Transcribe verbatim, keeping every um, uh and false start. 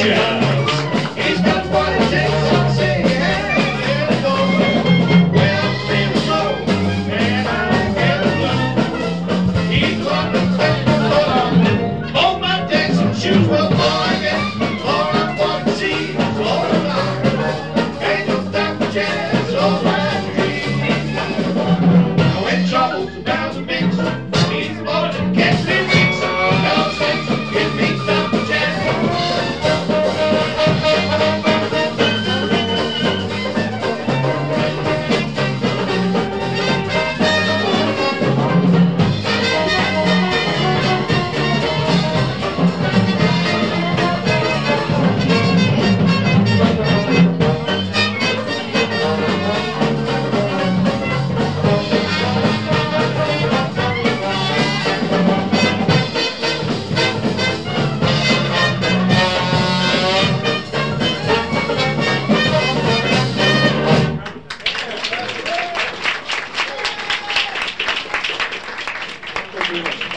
He's got what it takes to say, hey, let it go. Well, I'm feeling low, and I get a blow. He's got the thing to hold on. Hold my decks and shoes, well, boy, I get all I want to see is all around. Ain't no stop for chance, all my dreams. Now when trouble's about to mix, he's more than catch me weeks. No sense, give me some chance. Thank you.